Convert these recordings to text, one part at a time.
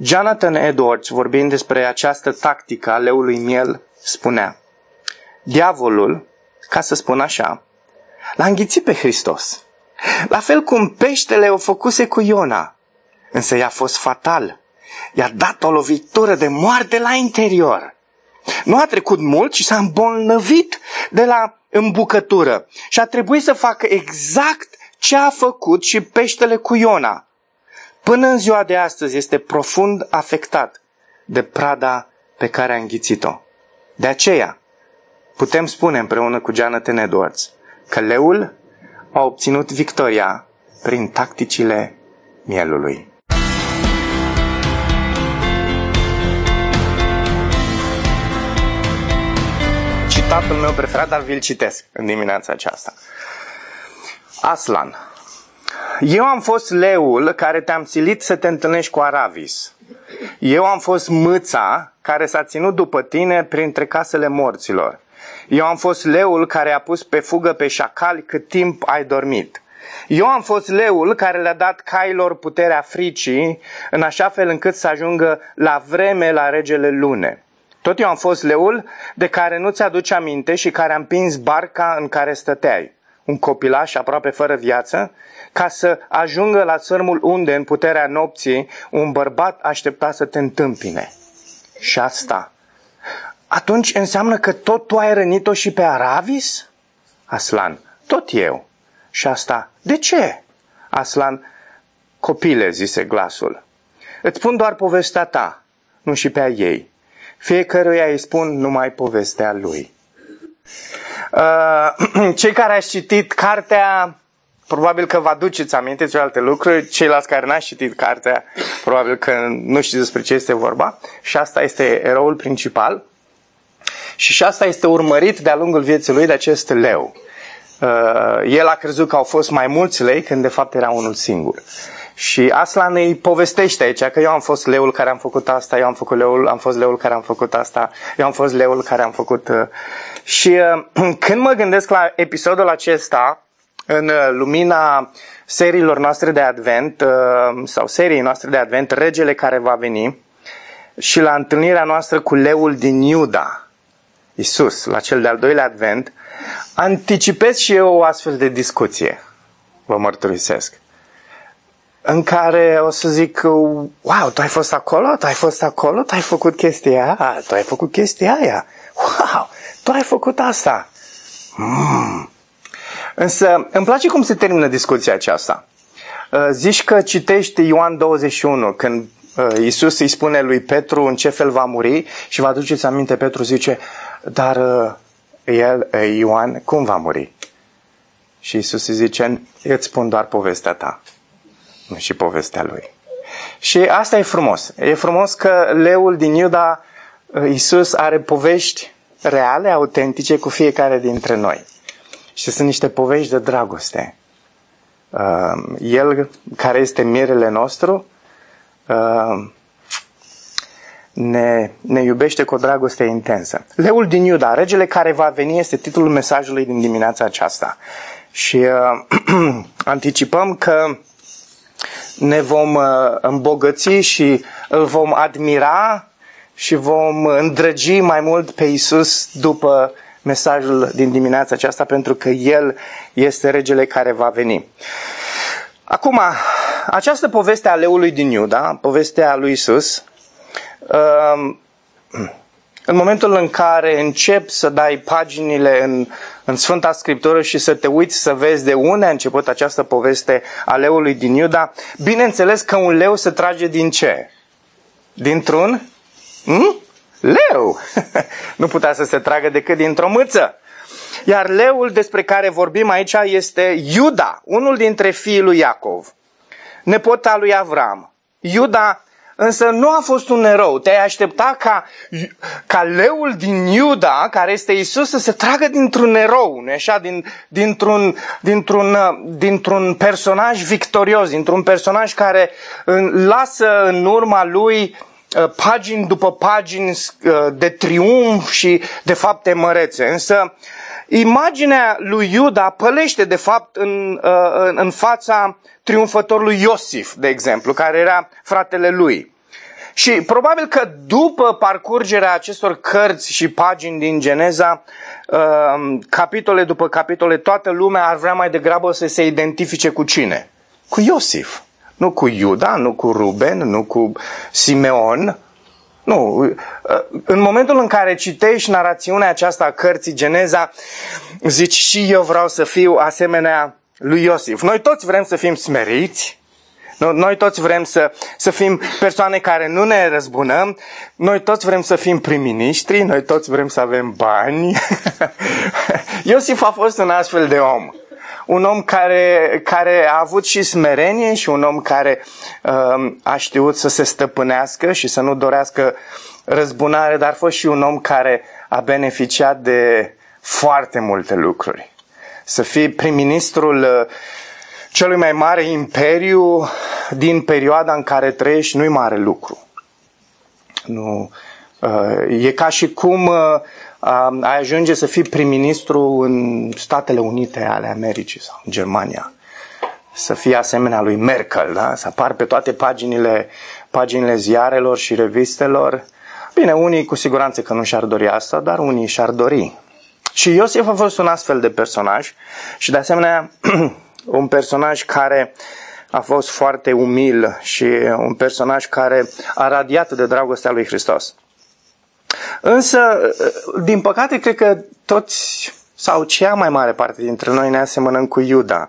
Jonathan Edwards, vorbind despre această tactică a leului miel, spunea: diavolul, ca să spun așa, l-a înghițit pe Hristos, la fel cum peștele o făcuse cu Iona, însă i-a fost fatal. I-a dat o lovitură de moarte la interior. Nu a trecut mult și s-a îmbolnăvit de la îmbucătură și a trebuit să facă exact ce a făcut și peștele cu Iona. Până în ziua de astăzi este profund afectat de prada pe care a înghițit-o. De aceea putem spune împreună cu Jonathan Edwards că leul a obținut victoria prin tacticile mielului. Citatul meu preferat, dar vi-l citesc în dimineața aceasta. Aslan: eu am fost leul care te-am silit să te întâlnești cu Aravis. Eu am fost mâța care s-a ținut după tine printre casele morților. Eu am fost leul care a pus pe fugă pe șacali cât timp ai dormit. Eu am fost leul care le-a dat cailor puterea fricii, în așa fel încât să ajungă la vreme la regele Lune. Tot eu am fost leul de care nu ți-aduci aminte și care a împins barca în care stăteai, un copilaș aproape fără viață, ca să ajungă la țărmul unde, în puterea nopții, un bărbat aștepta să te întâmpine. Și asta, atunci înseamnă că tot tu ai rănit-o și pe Aravis? Aslan: tot eu. Și asta, de ce? Aslan: copile, zise glasul, îți spun doar povestea ta, nu și pe a ei. Fiecăruia îi spun numai povestea lui. Cei care ați citit cartea, probabil că vă aduceți aminte de alte lucruri. Ceilalți care n-ați citit cartea, probabil că nu știți despre ce este vorba. Și asta este eroul principal. Și asta este urmărit de-a lungul vieții lui de acest leu. El a crezut că au fost mai mulți lei, când de fapt era unul singur. Și Aslan îi povestește aici că eu am fost leul care am făcut asta, eu am fost leul care am făcut asta, eu am fost leul care am făcut... Și când mă gândesc la episodul acesta, în lumina seriilor noastre de Advent, sau seriei noastre de Advent, Regele care va veni, și la întâlnirea noastră cu leul din Iuda, Iisus, la cel de-al doilea Advent, anticipez și eu o astfel de discuție, vă mărturisesc, în care o să zic: wow, tu ai fost acolo, tu ai fost acolo, tu ai făcut chestia aia, tu ai făcut chestia aia, wow, tu ai făcut asta. Însă îmi place cum se termină discuția aceasta. Zici că citești Ioan 21, când Iisus îi spune lui Petru în ce fel va muri, și vă aduceți aminte, Petru zice: dar Ioan, cum va muri? Și Iisus îi zice: eu îți spun doar povestea ta, nu și povestea lui. Și asta e frumos. E frumos că leul din Iuda, Iisus, are povești reale, autentice cu fiecare dintre noi. Și sunt niște povești de dragoste. El, care este mirele nostru, ne iubește cu o dragoste intensă. Leul din Iuda, regele care va veni, este titlul mesajului din dimineața aceasta. Și anticipăm că ne vom îmbogăți și îl vom admira și vom îndrăgi mai mult pe Iisus după mesajul din dimineața aceasta, pentru că El este regele care va veni. Acum, această poveste a leului din Iuda, povestea lui Iisus, în momentul în care începi să dai paginile în Sfânta Scriptură și să te uiți să vezi de unde a început această poveste a leului din Iuda, bineînțeles că un leu se trage din ce? Dintr-un leu. Nu putea să se tragă decât dintr-o mâță. Iar leul despre care vorbim aici este Iuda, unul dintre fiii lui Iacov, nepot al lui Avram. Iuda însă nu a fost un erou. Te-ai aștepta ca leul din Iuda, care este Iisus, să se tragă dintr-un erou, nu așa? Dintr-un personaj victorios, dintr-un personaj care lasă în urma lui pagini după pagini de triumf și de fapte mărețe. Însă imaginea lui Iuda pălește de fapt în fața triumfătorului Iosif, de exemplu, care era fratele lui. Și probabil că după parcurgerea acestor cărți și pagini din Geneza, capitole după capitole, toată lumea ar vrea mai degrabă să se identifice cu cine? Cu Iosif. Nu cu Iuda, nu cu Ruben, nu cu Simeon. Nu. În momentul în care citești narațiunea aceasta a cărții Geneza, zici și eu vreau să fiu asemenea lui Iosif. Noi toți vrem să fim smeriți. Noi toți vrem să fim persoane care nu ne răzbunăm. Noi toți vrem să fim prim-ministri. Noi toți vrem să avem bani. Iosif a fost un astfel de om. Un om care a avut și smerenie și un om care a știut să se stăpânească și să nu dorească răzbunare, dar a fost și un om care a beneficiat de foarte multe lucruri. Să fii prim-ministrul celui mai mare imperiu din perioada în care trăiești nu-i mare lucru. Nu, e ca și cum ai ajunge să fii prim-ministru în Statele Unite ale Americii sau în Germania. Să fii asemenea lui Merkel, da? Să apar pe toate paginile ziarelor și revistelor. Bine, unii cu siguranță că nu și-ar dori asta, dar unii și-ar dori. Și Iosif a fost un astfel de personaj și de asemenea un personaj care a fost foarte umil și un personaj care a radiat de dragostea lui Hristos. Însă, din păcate, cred că toți, sau cea mai mare parte dintre noi ne asemănăm cu Iuda,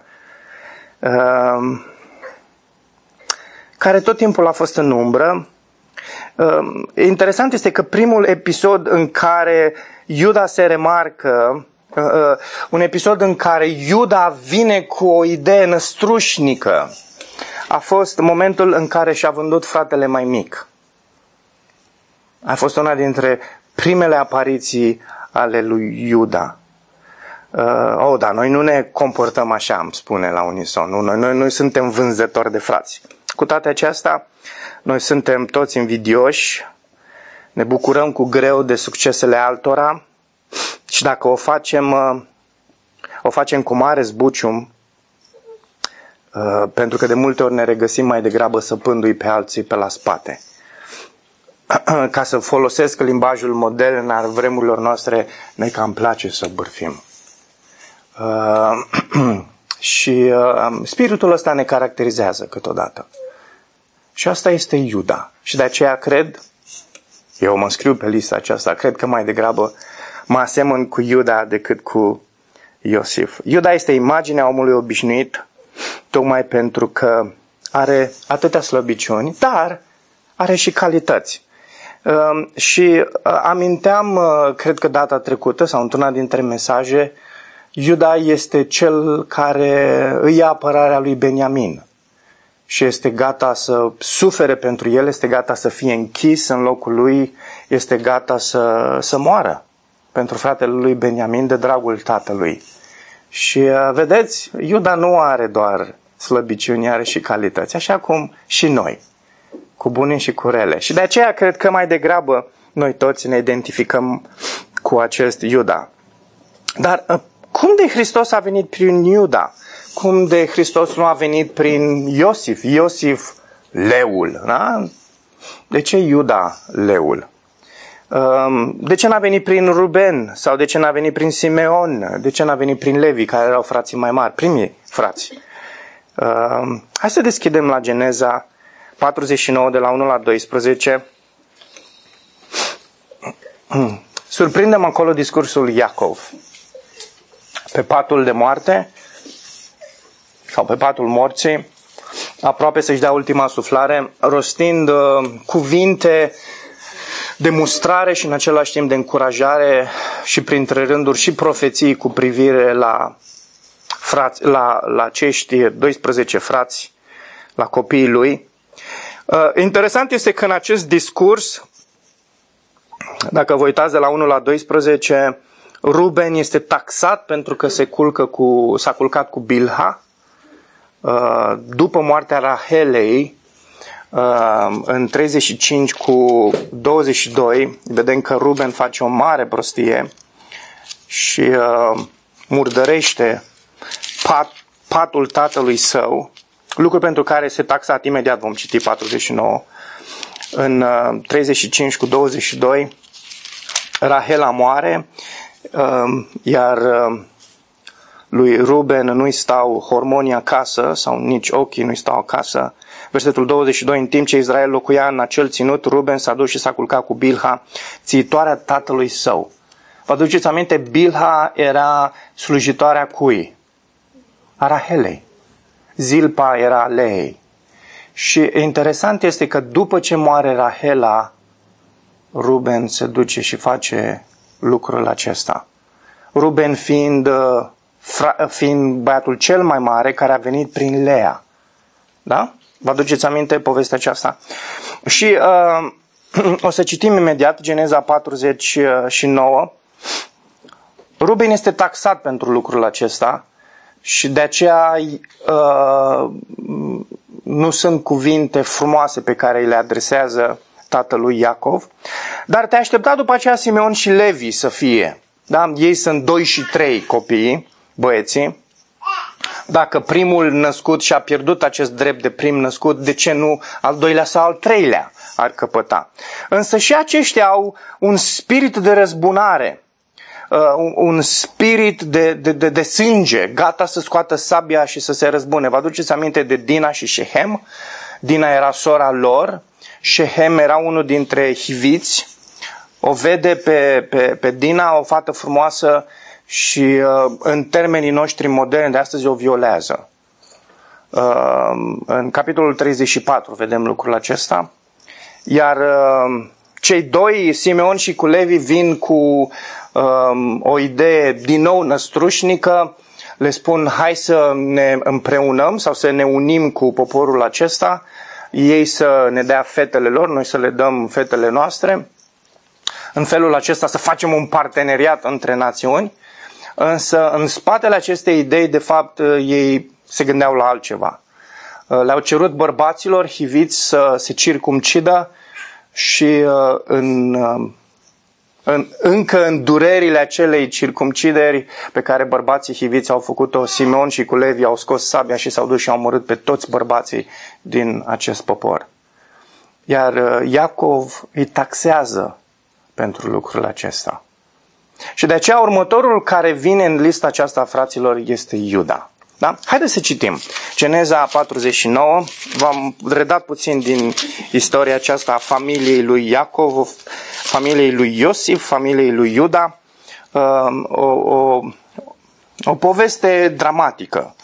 care tot timpul a fost în umbră. Interesant este că primul episod în care Iuda se remarcă, un episod în care Iuda vine cu o idee năstrușnică, a fost momentul în care și-a vândut fratele mai mic. A fost una dintre primele apariții ale lui Iuda. Da, noi nu ne comportăm așa, îmi spune la unison. Noi suntem vânzători de frați. Cu toate acestea, noi suntem toți invidioși, ne bucurăm cu greu de succesele altora și dacă o facem cu mare zbucium, pentru că de multe ori ne regăsim mai degrabă săpându-i pe alții pe la spate. Ca să folosesc limbajul modern al vremurilor noastre, ne cam place să bârfim. Și spiritul ăsta ne caracterizează câteodată. Și asta este Iuda. Și de aceea cred, eu mă scriu pe lista aceasta, cred că mai degrabă mă asemăn cu Iuda decât cu Iosif. Iuda este imaginea omului obișnuit, tocmai pentru că are atâtea slăbiciuni, dar are și calități. Și aminteam, cred că data trecută sau într-una dintre mesaje, Iuda este cel care îi ia apărarea lui Beniamin și este gata să sufere pentru el, este gata să fie închis în locul lui, este gata să moară pentru fratele lui Beniamin de dragul tatălui. Și vedeți, Iuda nu are doar slăbiciuni, are și calități, așa cum și noi, cu bune și cu rele. Și de aceea cred că mai degrabă noi toți ne identificăm cu acest Iuda. Dar cum de Hristos a venit prin Iuda? Cum de Hristos nu a venit prin Iosif? Iosif, leul. Da? De ce Iuda, leul? De ce n-a venit prin Ruben? Sau de ce n-a venit prin Simeon? De ce n-a venit prin Levi, care erau frații mai mari, primii frați? Hai să deschidem la Geneza 49, de la 1 la 12. Surprindem acolo discursul lui Iacov. Pe patul de moarte, sau pe patul morții, aproape să-și dea ultima suflare, rostind cuvinte de mustrare și în același timp de încurajare și printre rânduri și profeții cu privire la acești 12 frați, la copiii lui. Interesant este că în acest discurs, dacă vă uitați de la 1 la 12, Ruben este taxat pentru că s-a culcat cu Bilha. După moartea Rahelei, în 35 cu 22, vedem că Ruben face o mare prostie și murdărește patul tatălui său, lucru pentru care este taxat imediat, vom citi 49. în 35:22, Rahela moare, iar lui Ruben nu-i stau hormonii acasă, sau nici ochii nu-i stau acasă. Versetul 22, în timp ce Israel locuia în acel ținut, Ruben s-a dus și s-a culcat cu Bilha, țiitoarea tatălui său. Vă aduceți aminte, Bilha era slujitoarea cui? A Rahelei. Zilpa era a Leei. Și interesant este că după ce moare Rahela, Ruben se duce și face lucrul acesta. Ruben fiind băiatul cel mai mare care a venit prin Lea. Da? Vă aduceți aminte povestea aceasta? Și o să citim imediat Geneza 49. Ruben este taxat pentru lucrul acesta și de aceea nu sunt cuvinte frumoase pe care îi le adresează tatălui Iacov, dar te aștepta după aceea Simeon și Levi să fie. Da? Ei sunt 2 și 3 copii, băieții. Dacă primul născut și-a pierdut acest drept de prim născut, de ce nu al doilea sau al treilea ar căpăta? Însă și aceștia au un spirit de răzbunare, un spirit de sânge, gata să scoată sabia și să se răzbune. Vă aduceți aminte de Dina și Șehem? Dina era sora lor, Șehem era unul dintre hiviți, o vede pe Dina, o fată frumoasă, și în termenii noștri moderni de astăzi o violează. În capitolul 34 vedem lucrul acesta. Iar cei doi, Simeon și cu Levi, vin cu o idee din nou năstrușnică. Le spun, hai să ne împreunăm sau să ne unim cu poporul acesta. Ei să ne dea fetele lor, noi să le dăm fetele noastre. În felul acesta să facem un parteneriat între națiuni. Însă în spatele acestei idei, de fapt, ei se gândeau la altceva. Le-au cerut bărbaților hiviți să se circumcidă și încă în durerile acelei circumcideri pe care bărbații hiviți au făcut-o, Simeon și cu Levi au scos sabia și s-au dus și au omorât pe toți bărbații din acest popor. Iar Iacov îi taxează pentru lucrul acesta. Și de aceea următorul care vine în lista aceasta, fraților, este Iuda. Da? Haideți să citim. Geneza 49. V-am redat puțin din istoria aceasta a familiei lui Iacov, familiei lui Iosif, familiei lui Iuda. O poveste dramatică.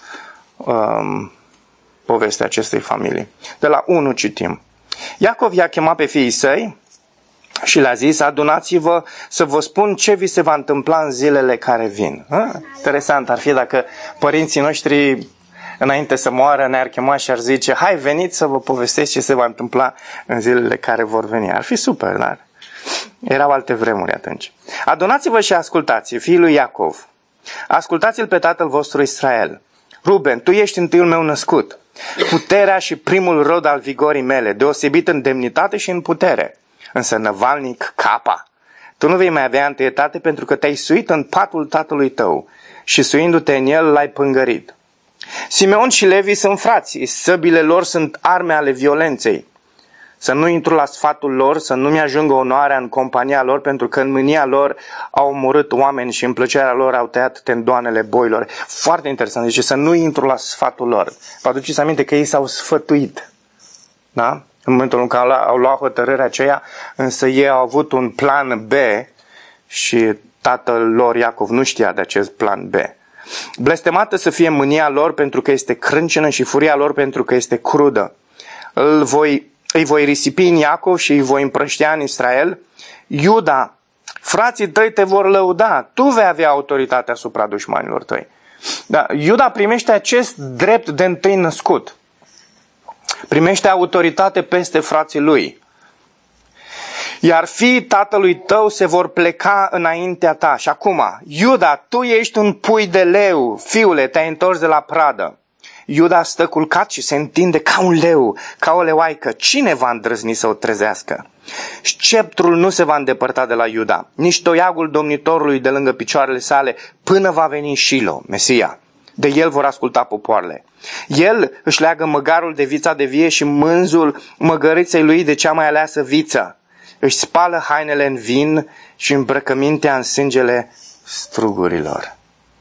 Povestea acestei familii. De la 1 citim. Iacov i-a chemat pe fiii săi și le-a zis, adunați-vă să vă spun ce vi se va întâmpla în zilele care vin. Interesant ar fi dacă părinții noștri, înainte să moară, ne-ar chema și ar zice, hai, veniți să vă povestesc ce se va întâmpla în zilele care vor veni. Ar fi super, dar erau alte vremuri atunci. Adunați-vă și ascultați, fiii lui Iacov. Ascultați-l pe tatăl vostru Israel. Ruben, tu ești întâiul meu născut, puterea și primul rod al vigorii mele, deosebit în demnitate și în putere. Însă năvalnic, capa, tu nu vei mai avea întâietate pentru că te-ai suit în patul tatălui tău și suindu-te în el l-ai pângărit. Simeon și Levi sunt frații, săbile lor sunt arme ale violenței. Să nu intru la sfatul lor, să nu mi-ajungă onoarea în compania lor, pentru că în mânia lor au omorât oameni și în plăcerea lor au tăiat tendoanele boilor. Foarte interesant, deci să nu intru la sfatul lor. Vă aduceți aminte că ei s-au sfătuit, da? În momentul în care au luat hotărârea aceea, însă ei au avut un plan B și tatăl lor Iacov nu știa de acest plan B. Blestemată să fie mânia lor pentru că este crâncenă și furia lor pentru că este crudă. Îi voi risipi în Iacov și îi voi împrăștia în Israel. Iuda, frații tăi te vor lăuda, tu vei avea autoritatea asupra dușmanilor tăi. Da, Iuda primește acest drept de întâi născut. Primește autoritate peste frații lui. Iar fiii tatălui tău se vor pleca înaintea ta. Și acum, Iuda, tu ești un pui de leu, fiule, te-ai întors de la pradă. Iuda stă culcat și se întinde ca un leu, ca o leoaică. Cine va îndrăzni să o trezească? Sceptrul nu se va îndepărta de la Iuda, nici toiagul domnitorului de lângă picioarele sale, până va veni Shilo, Mesia. De el vor asculta popoarele. El își leagă măgarul de vița de vie și mânzul măgăriței lui de cea mai aleasă viță. Își spală hainele în vin și îmbrăcămintea în sângele strugurilor.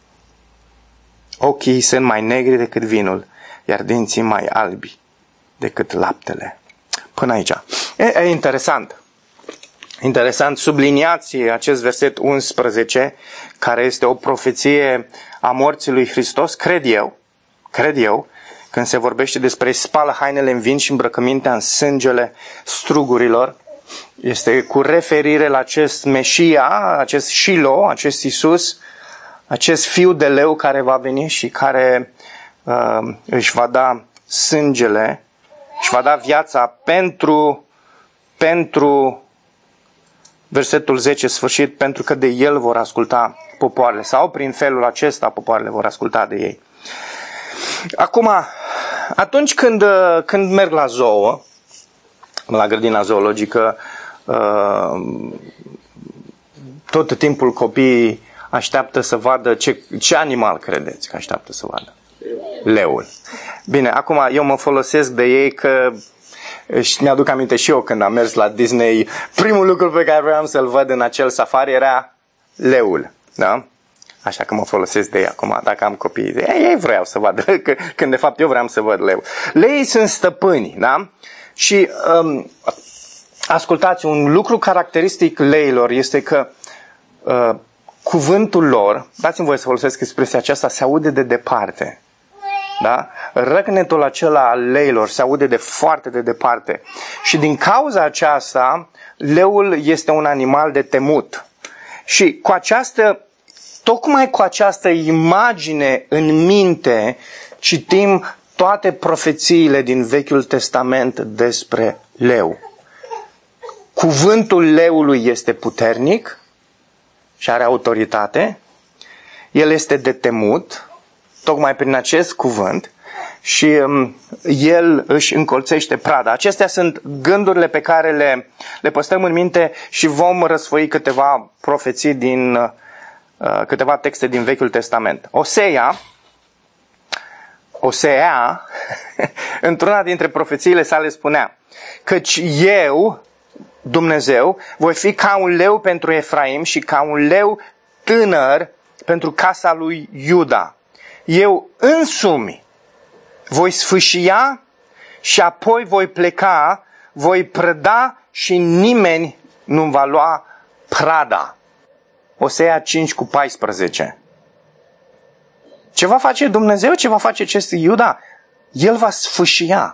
Ochii sunt mai negri decât vinul, iar dinții mai albi decât laptele. Până aici. E interesant. Interesant, subliniați acest verset 11, care este o profeție a morții lui Hristos, cred eu, când se vorbește despre spală hainele în vin și îmbrăcămintea în sângele strugurilor, este cu referire la acest Meșia, acest Shilo, acest Iisus, acest fiu de leu care va veni și care își va da sângele, își va da viața pentru versetul 10 sfârșit, pentru că de el vor asculta popoarele, sau prin felul acesta popoarele vor asculta de ei. Acum, atunci când merg la zoo, la grădina zoologică, tot timpul copiii așteaptă să vadă ce animal credeți că așteaptă să vadă? Leul. Bine, acum eu mă folosesc de ei că mi-aduc aminte și eu când am mers la Disney, primul lucru pe care vreau să-l văd în acel safari era leul. Da? Așa că mă folosesc de ei acum, dacă am copii. Ei vreau să vadă, când de fapt eu vreau să văd leul. Leii sunt stăpâni, da? Și ascultați, un lucru caracteristic leilor este că cuvântul lor, dați-mi voie să folosesc expresia aceasta, se aude de departe. Da? Răcnetul acela al leilor se aude de foarte de departe. Și din cauza aceasta, leul este un animal de temut. Și tocmai cu această imagine în minte, citim toate profețiile din Vechiul Testament despre leu. Cuvântul leului este puternic și are autoritate. El este de temut, tocmai prin acest cuvânt, și el își încolțește prada. Acestea sunt gândurile pe care le păstrăm în minte și vom răsfoi câteva profeții din câteva texte din Vechiul Testament. Osea, într-una dintre profețiile sale spunea: căci eu, Dumnezeu, voi fi ca un leu pentru Efraim și ca un leu tânăr pentru casa lui Iuda. Eu însumi voi sfâșia și apoi voi pleca, voi prăda și nimeni nu va lua prada. Osea 5:14. Ce va face Dumnezeu? Ce va face acest Iuda? El va sfâșia.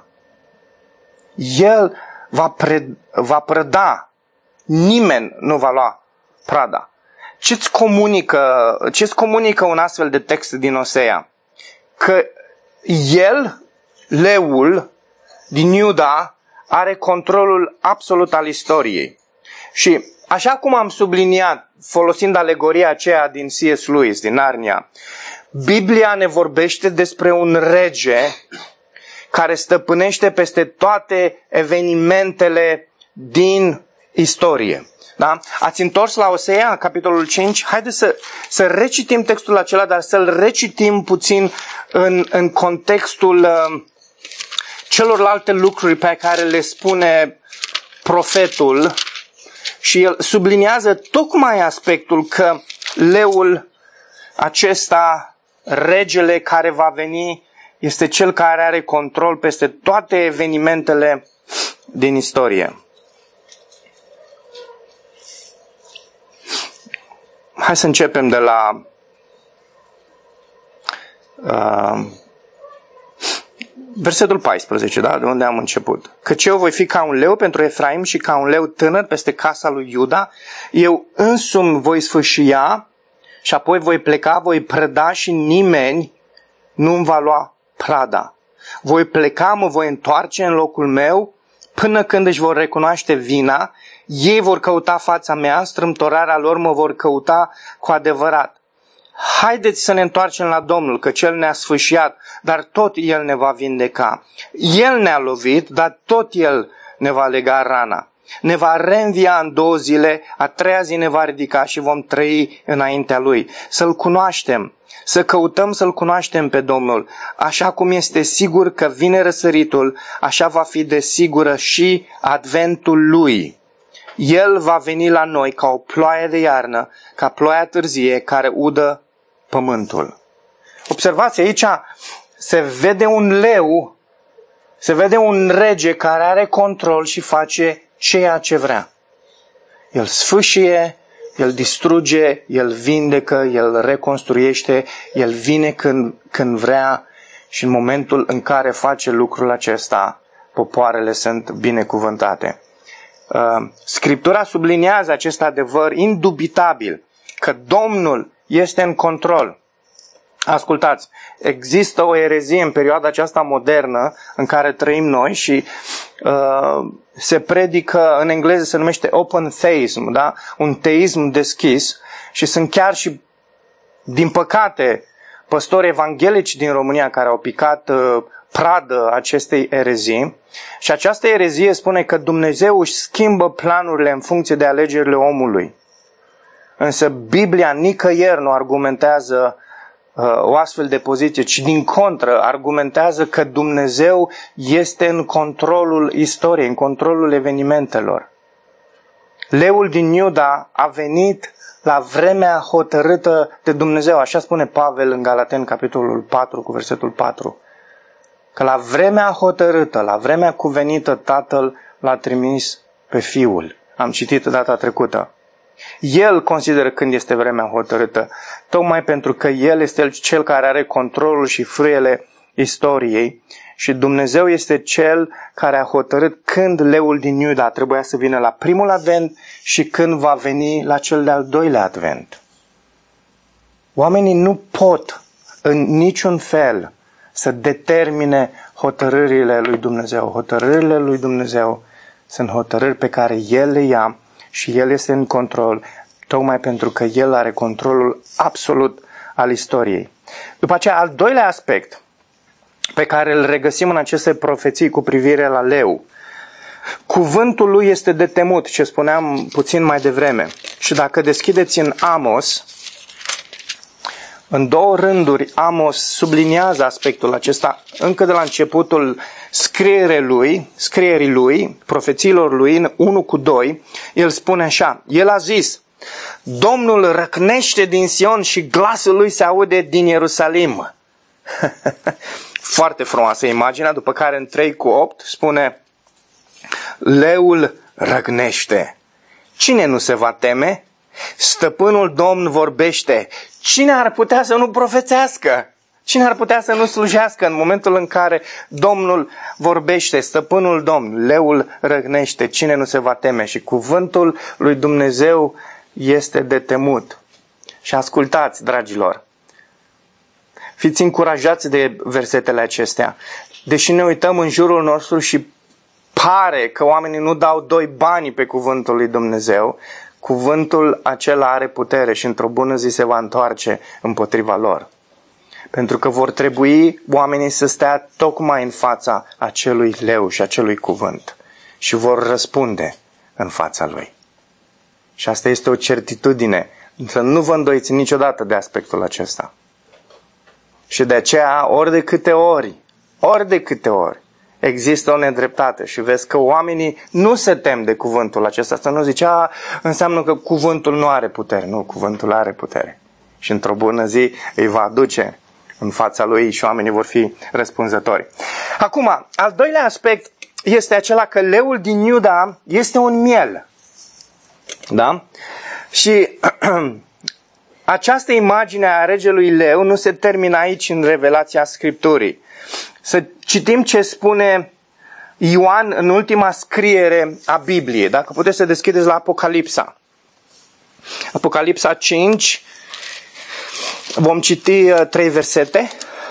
El va prăda. Nimeni nu va lua prada. Ce-ți comunică un astfel de text din Osea? Că el, leul din Iuda, are controlul absolut al istoriei. Și așa cum am subliniat, folosind alegoria aceea din C.S. Lewis, din Narnia, Biblia ne vorbește despre un rege care stăpânește peste toate evenimentele din istorie. Da? Ați întors la Osea, capitolul 5? Haideți să recitim textul acela, dar să-l recitim puțin în contextul celorlalte lucruri pe care le spune profetul. Și el subliniază tocmai aspectul că leul acesta, regele care va veni, este cel care are control peste toate evenimentele din istorie. Hai să începem de la versetul 14, da? De unde am început. Căci eu voi fi ca un leu pentru Efraim și ca un leu tânăr peste casa lui Iuda. Eu însumi voi sfâșia și apoi voi pleca, voi prăda și nimeni nu îmi va lua prada. Voi pleca, mă voi întoarce în locul meu până când își vor recunoaște vina. Ei vor căuta fața mea, strâmtorarea lor mă vor căuta cu adevărat. Haideți să ne întoarcem la Domnul, că Cel ne-a sfâșiat, dar tot El ne va vindeca. El ne-a lovit, dar tot El ne va lega rana. ne va reînvia în 2 zile, a 3-a zi ne va ridica și vom trăi înaintea Lui. Să-L cunoaștem, să căutăm să-L cunoaștem pe Domnul. Așa cum este sigur că vine răsăritul, așa va fi de sigură și adventul Lui. El va veni la noi ca o ploaie de iarnă, ca ploaia târzie care udă pământul. Observați, aici se vede un leu, se vede un rege care are control și face ceea ce vrea. El sfâșie, el distruge, el vindecă, el reconstruiește, el vine când vrea și în momentul în care face lucrul acesta, popoarele sunt binecuvântate. Scriptura subliniază acest adevăr indubitabil, că Domnul este în control. Ascultați, există o erezie în perioada aceasta modernă în care trăim noi și se predică, în engleză se numește open theism, da? Un teism deschis și sunt chiar și, din păcate, păstori evanghelici din România care au picat pradă acestei erezii. Și această erezie spune că Dumnezeu își schimbă planurile în funcție de alegerile omului. Însă Biblia nicăieri nu argumentează o astfel de poziție, ci din contră argumentează că Dumnezeu este în controlul istoriei, în controlul evenimentelor. Leul din Iuda a venit la vremea hotărâtă de Dumnezeu, așa spune Pavel în Galateni, capitolul 4, cu versetul 4. Că la vremea hotărâtă, la vremea cuvenită, Tatăl l-a trimis pe Fiul. Am citit data trecută. El consideră când este vremea hotărâtă, tocmai pentru că El este Cel care are controlul și frâiele istoriei și Dumnezeu este Cel care a hotărât când leul din Iuda trebuia să vină la primul advent și când va veni la cel de-al doilea advent. Oamenii nu pot în niciun fel să determine hotărârile lui Dumnezeu. Hotărârile lui Dumnezeu sunt hotărâri pe care El le ia și El este în control, tocmai pentru că El are controlul absolut al istoriei. După aceea, al doilea aspect pe care îl regăsim în aceste profeții cu privire la leu, cuvântul lui este de temut, ce spuneam puțin mai devreme. Și dacă deschideți în Amos, în 2 rânduri, Amos subliniază aspectul acesta încă de la începutul scrierii lui, profețiilor lui, în 1:2, el spune așa, el a zis, Domnul răcnește din Sion și glasul lui se aude din Ierusalim. Foarte frumoasă imaginea, după care în 3:8 spune, leul răcnește. Cine nu se va teme? Stăpânul Domn vorbește. Cine ar putea să nu profețească? Cine ar putea să nu slujească în momentul în care Domnul vorbește, stăpânul Domn, leul răgnește, cine nu se va teme? Și cuvântul lui Dumnezeu este de temut. Și ascultați, dragilor, fiți încurajați de versetele acestea. Deși ne uităm în jurul nostru și pare că oamenii nu dau 2 bani pe cuvântul lui Dumnezeu, cuvântul acela are putere și într-o bună zi se va întoarce împotriva lor. Pentru că vor trebui oamenii să stea tocmai în fața acelui leu și acelui cuvânt și vor răspunde în fața lui. Și asta este o certitudine, să nu vă îndoiți niciodată de aspectul acesta. Și de aceea, ori de câte ori există o nedreptate și vezi că oamenii nu se tem de cuvântul acesta, să nu zice, înseamnă că cuvântul nu are putere. Nu, cuvântul are putere. Și într-o bună zi îi va aduce în fața lui și oamenii vor fi răspunzători. Acum, al doilea aspect este acela că leul din Iuda este un miel. Da? Și această imagine a regelui leu nu se termină aici în revelația Scripturii. Să citim ce spune Ioan în ultima scriere a Bibliei. Dacă puteți să deschideți la Apocalipsa. Apocalipsa 5. Vom citi 3 versete.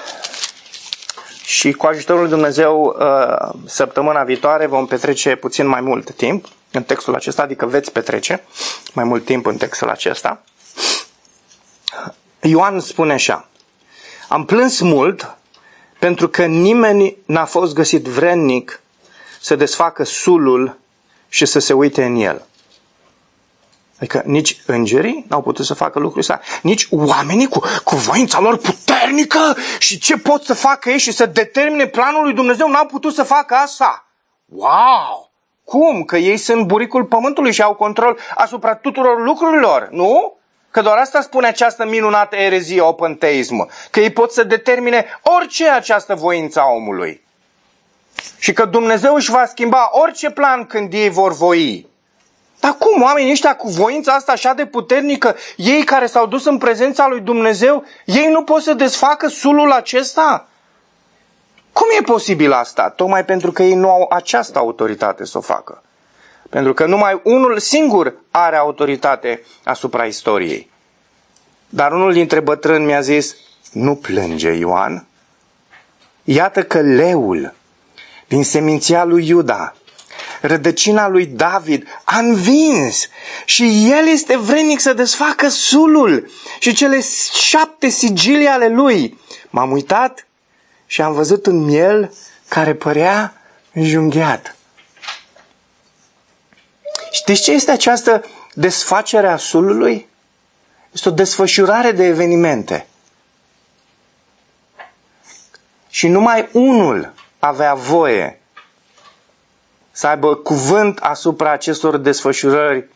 Și cu ajutorul lui Dumnezeu, săptămâna viitoare vom petrece puțin mai mult timp în textul acesta, adică veți petrece mai mult timp în textul acesta. Ioan spune așa, am plâns mult pentru că nimeni n-a fost găsit vrednic să desfacă sulul și să se uite în el. Adică nici îngerii n-au putut să facă lucrul ăsta. Nici oamenii cu voința lor puternică și ce pot să facă ei și să determine planul lui Dumnezeu n-au putut să facă asta. Wow! Cum? Că ei sunt buricul pământului și au control asupra tuturor lucrurilor, nu? Că doar asta spune această minunată erezie openteism. Că ei pot să determine orice această voință a omului. Și că Dumnezeu își va schimba orice plan când ei vor voi. Dar cum oamenii ăștia cu voința asta așa de puternică, ei care s-au dus în prezența lui Dumnezeu, ei nu pot să desfacă sulul acesta? Cum e posibil asta? Tocmai pentru că ei nu au această autoritate să o facă. Pentru că numai unul singur are autoritate asupra istoriei. Dar unul dintre bătrâni mi-a zis, nu plânge, Ioan. Iată că leul din seminția lui Iuda, rădăcina lui David, a învins și el este vrednic să desfacă sulul și cele 7 sigilii ale lui. M-am uitat și am văzut un miel care părea înjunghiat. Știți ce este această desfacere a sulului? Este o desfășurare de evenimente. Și numai unul avea voie să aibă cuvânt asupra acestor desfășurări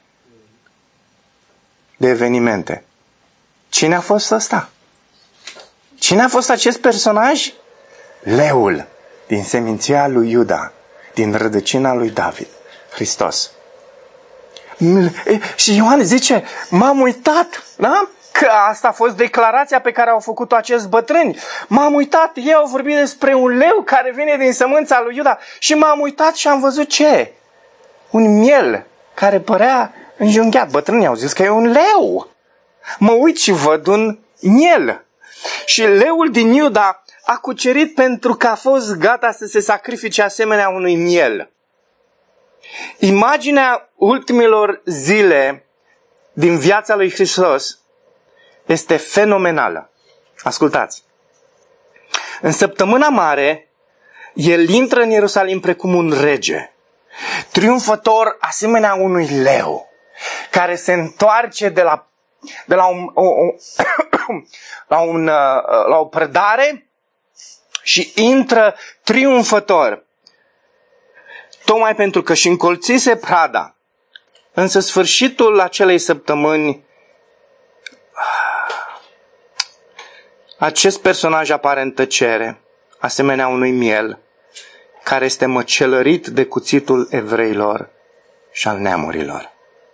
de evenimente. Cine a fost ăsta? Cine a fost acest personaj? Leul din seminția lui Iuda, din rădăcina lui David, Hristos. Și Ioan zice, m-am uitat, da? Că asta a fost declarația pe care au făcut-o acești bătrâni. M-am uitat, ei au vorbit despre un leu care vine din sămânța lui Iuda și m-am uitat și am văzut ce? Un miel care părea înjunghiat. Bătrânii au zis că e un leu. Mă uit și văd un miel. Și leul din Iuda a cucerit pentru că a fost gata să se sacrifice asemenea unui miel. Imaginea ultimilor zile din viața lui Hristos este fenomenală. Ascultați. În săptămâna mare, el intră în Ierusalim precum un rege, triumfător asemenea unui leu, care se întoarce de la o prădare și intră triumfător. Tocmai pentru că și încolțise prada. Însă sfârșitul acelei săptămâni, acest personaj apare în tăcere, asemenea unui miel, care este măcelărit de cuțitul evreilor și al neamurilor.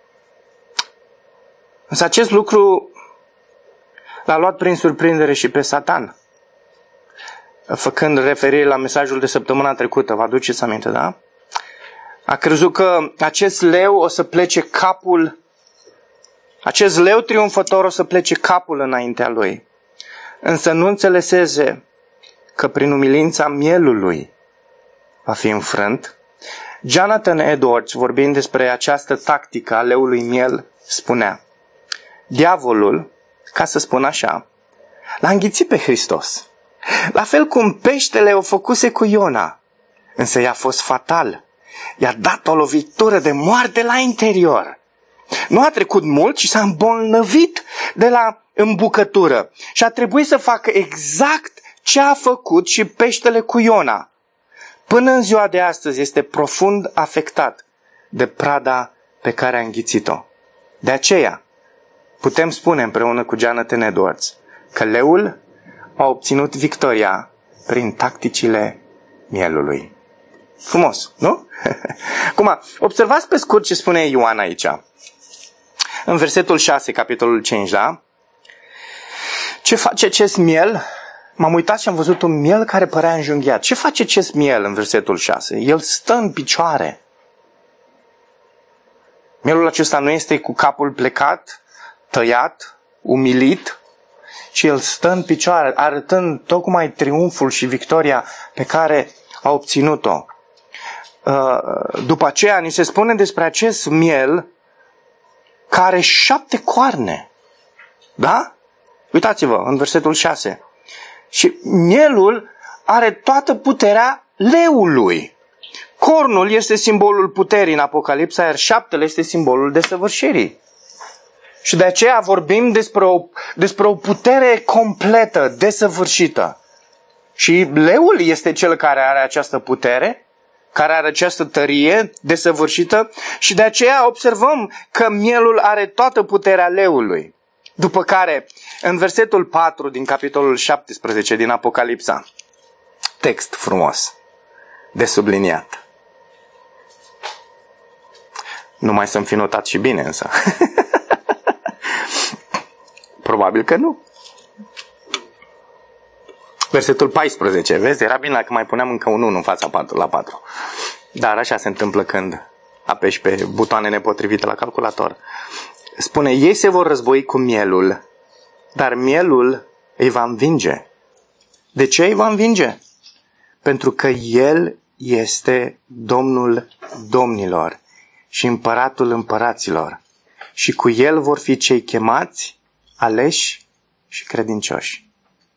Însă acest lucru l-a luat prin surprindere și pe Satan. Făcând referire la mesajul de săptămâna trecută, vă aduceți aminte, da? A crezut că acest leu o să plece capul, acest leu triumfător o să plece capul înaintea lui. Însă nu înțeleseze că prin umilința mielului va fi înfrânt. Jonathan Edwards, vorbind despre această tactică a leului miel, spunea: diavolul, ca să spun așa, l-a înghițit pe Hristos, la fel cum peștele o făcuse cu Iona, însă i-a fost fatal. I-a dat o lovitură de moarte la interior. Nu a trecut mult și s-a îmbolnăvit de la îmbucătură și a trebuit să facă exact ce a făcut și peștele cu Iona. Până în ziua de astăzi este profund afectat de prada pe care a înghițit-o. De aceea putem spune împreună cu Jonathan Edwards că leul a obținut victoria prin tacticile mielului. Frumos, nu? Acum, observați pe scurt ce spune Ioan aici. În versetul 6, capitolul 5, da? Ce face acest miel? M-am uitat și am văzut un miel care părea înjunghiat. Ce face acest miel în versetul 6? El stă în picioare. Mielul acesta nu este cu capul plecat, tăiat, umilit, ci el stă în picioare, arătând tocmai triumful și victoria pe care a obținut-o. După aceea ni se spune despre acest miel care are 7 coarne. Da? Uitați-vă în versetul 6. Și mielul are toată puterea leului. cornul este simbolul puterii în Apocalipsa, iar șaptele este simbolul desăvârșirii. Și de aceea vorbim despre o putere completă, desăvârșită. Și leul este cel care are această putere, care are această tărie desăvârșită și de aceea observăm că mielul are toată puterea leului. După care, în versetul 4 din capitolul 17 din Apocalipsa, text frumos, de subliniat. Numai să-mi fi notat și bine însă. Probabil că nu. Versetul 14, vezi? Era bine dacă mai puneam încă un 1 în fața 4 la 4. Dar așa se întâmplă când apeși pe butoane nepotrivite la calculator. Spune, ei se vor război cu mielul, dar mielul îi va învinge. De ce îi va învinge? Pentru că el este Domnul domnilor și împăratul împăraților. Și cu el vor fi cei chemați, aleși și credincioși.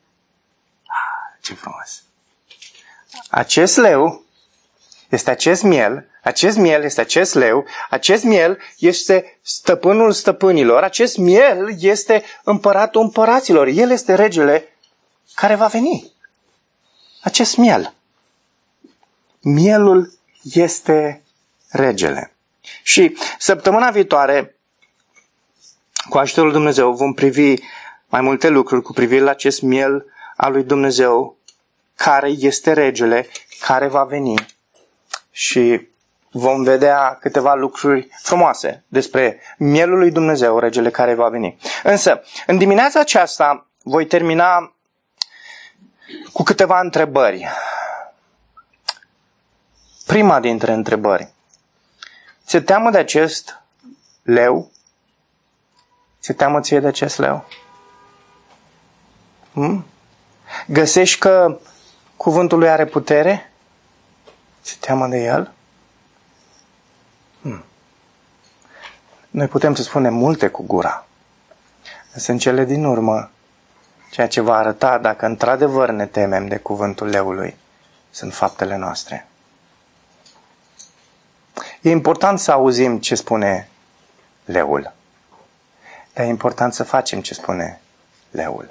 Ce frumos! Acest leu este acest miel este acest leu, acest miel este stăpânul stăpânilor, acest miel este împăratul împăraților, el este regele care va veni. Acest miel. Mielul este regele. Și săptămâna viitoare, cu ajutorul lui Dumnezeu, vom privi mai multe lucruri cu privire la acest miel al lui Dumnezeu, care este regele, care va veni. Și vom vedea câteva lucruri frumoase despre mielul lui Dumnezeu, regele care va veni. Însă, în dimineața aceasta, voi termina cu câteva întrebări. Prima dintre întrebări. Ți-e teamă de acest leu? Ți-e teamă ție de acest leu? Găsești că cuvântul lui are putere? Ți-e teamă de el? Noi putem să spunem multe cu gura. Însă în cele din urmă, ceea ce va arăta dacă într-adevăr ne temem de cuvântul leului, sunt faptele noastre. E important să auzim ce spune leul. Dar e important să facem ce spune leul.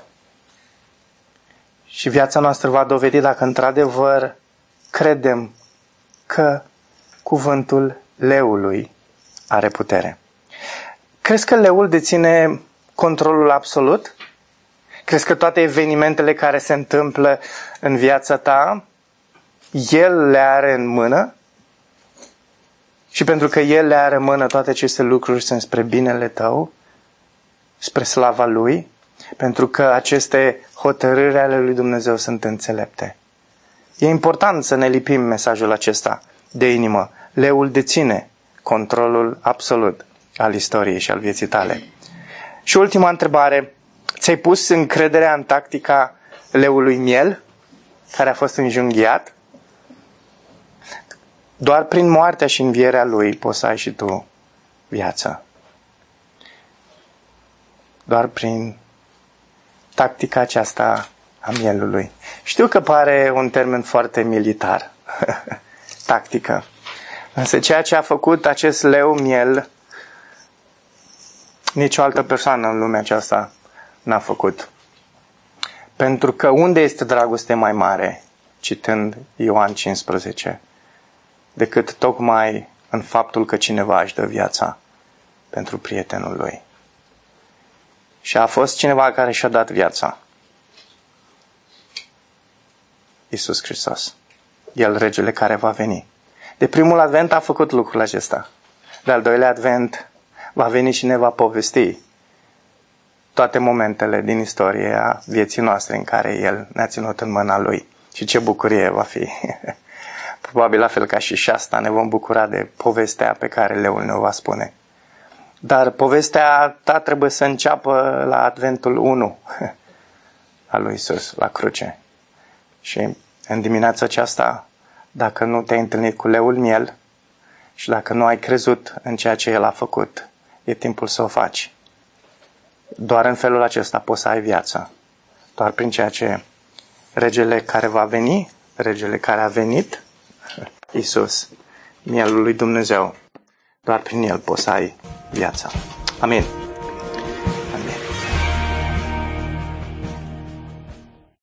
Și viața noastră va dovedi dacă într-adevăr credem că cuvântul leului are putere. Crezi că leul deține controlul absolut? Crezi că toate evenimentele care se întâmplă în viața ta, el le are în mână? Și pentru că el le are în mână, toate aceste lucruri sunt spre binele tău, spre slava lui, pentru că aceste hotărâri ale lui Dumnezeu sunt înțelepte. E important să ne lipim mesajul acesta de inimă. Leul deține controlul absolut al istoriei și al vieții tale. Și ultima întrebare. Ți-ai pus încrederea în tactica leului miel, care a fost înjunghiat? Doar prin moartea și învierea lui poți să ai și tu viața. Doar prin tactica aceasta a mielului. Știu că pare un termen foarte militar. Tactică. Însă ceea ce a făcut acest leu miel, nicio altă persoană în lumea aceasta n-a făcut. Pentru că unde este dragoste mai mare, citând Ioan 15, decât tocmai în faptul că cineva își dă viața pentru prietenul lui. Și a fost cineva care și-a dat viața. Iisus Hristos. El, regele care va veni. De primul advent a făcut lucrul acesta. De al doilea advent va veni și ne va povesti toate momentele din istoria vieții noastre în care El ne-a ținut în mâna Lui. Și ce bucurie va fi. Probabil la fel ca și asta ne vom bucura de povestea pe care leul ne-o va spune. Dar povestea ta trebuie să înceapă la adventul 1 al lui Iisus, la cruce. Și în dimineața aceasta, dacă nu te-ai întâlnit cu leul miel și dacă nu ai crezut în ceea ce El a făcut, e timpul să o faci. Doar în felul acesta poți să ai viața. Doar prin ceea ce regele care va veni, regele care a venit, Iisus, mielul lui Dumnezeu. Doar prin el poți să ai viața. Amin.